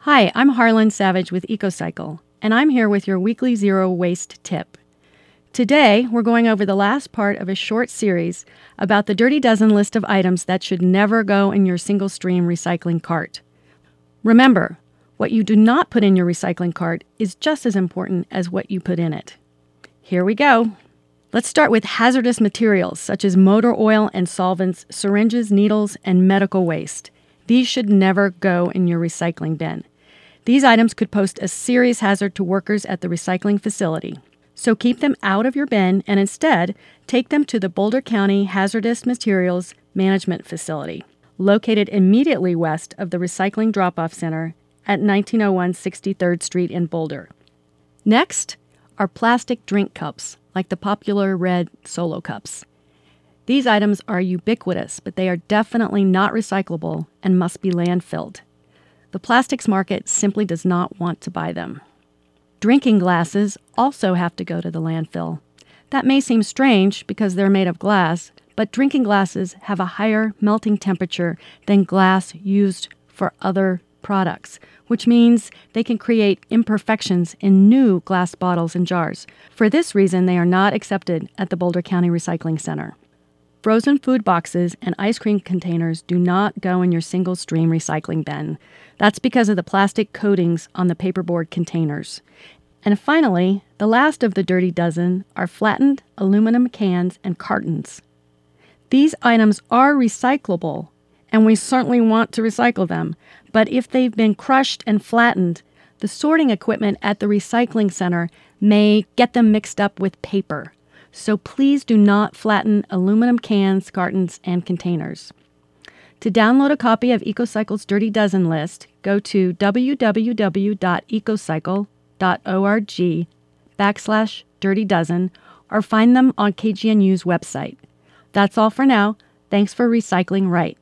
Hi, I'm Harlan Savage with EcoCycle, and I'm here with your weekly zero waste tip. Today, we're going over the last part of a short series about the Dirty Dozen list of items that should never go in your single-stream recycling cart. Remember, what you do not put in your recycling cart is just as important as what you put in it. Here we go. Let's start with hazardous materials such as motor oil and solvents, syringes, needles, and medical waste. These should never go in your recycling bin. These items could pose a serious hazard to workers at the recycling facility. So keep them out of your bin and instead take them to the Boulder County Hazardous Materials Management Facility, located immediately west of the Recycling Drop-Off Center at 1901 63rd Street in Boulder. Next are plastic drink cups, like the popular red Solo cups. These items are ubiquitous, but they are definitely not recyclable and must be landfilled. The plastics market simply does not want to buy them. Drinking glasses also have to go to the landfill. That may seem strange because they're made of glass, but drinking glasses have a higher melting temperature than glass used for other products, which means they can create imperfections in new glass bottles and jars. For this reason, they are not accepted at the Boulder County Recycling Center. Frozen food boxes and ice cream containers do not go in your single-stream recycling bin. That's because of the plastic coatings on the paperboard containers. And finally, the last of the Dirty Dozen are flattened aluminum cans and cartons. These items are recyclable, and we certainly want to recycle them, but if they've been crushed and flattened, the sorting equipment at the recycling center may get them mixed up with paper. So please do not flatten aluminum cans, cartons, and containers. To download a copy of EcoCycle's Dirty Dozen list, go to www.ecocycle.org/Dirty Dozen or find them on KGNU's website. That's all for now. Thanks for recycling right.